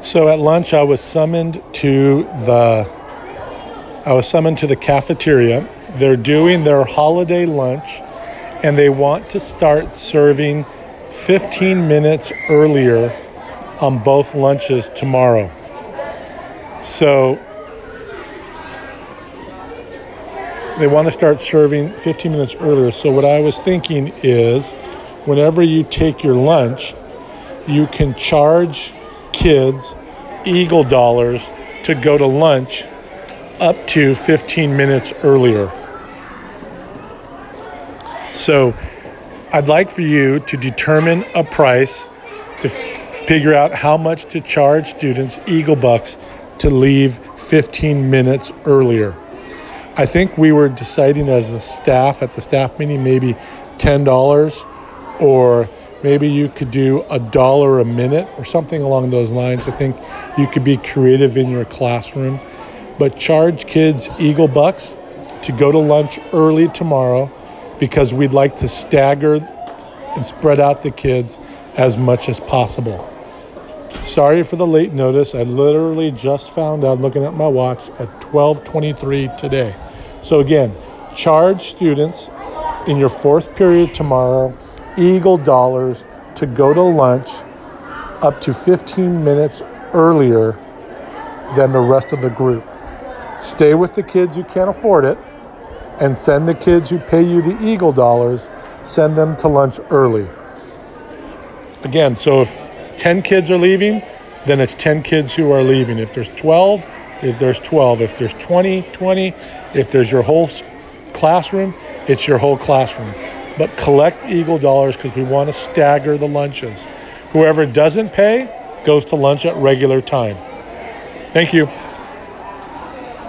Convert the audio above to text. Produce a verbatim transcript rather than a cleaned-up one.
So at lunch, I was summoned to the I was summoned to the cafeteria. They're doing their holiday lunch, and they want to start serving fifteen minutes earlier on both lunches tomorrow. So they want to start serving fifteen minutes earlier. So what I was thinking is, whenever you take your lunch, you can charge kids Eagle dollars to go to lunch up to fifteen minutes earlier. So I'd like for you to determine a price to f- figure out how much to charge students Eagle Bucks to leave fifteen minutes earlier. I think we were deciding as a staff at the staff meeting maybe ten dollars, or maybe you could do a dollar a minute or something along those lines. I think you could be creative in your classroom, but charge kids Eagle Bucks to go to lunch early tomorrow, because we'd like to stagger and spread out the kids as much as possible. Sorry for the late notice. I literally just found out, looking at my watch, at twelve twenty-three today. So again, charge students in your fourth period tomorrow Eagle dollars to go to lunch up to fifteen minutes earlier than the rest of the group. Stay with the kids who can't afford it, and send the kids who pay you the Eagle dollars, send them to lunch early. Again, so if ten kids are leaving, then it's ten kids who are leaving. If there's twelve, if there's twelve. If there's twenty, twenty. If there's your whole classroom, it's your whole classroom. But collect Eagle dollars, because we want to stagger the lunches. Whoever doesn't pay goes to lunch at regular time. Thank you.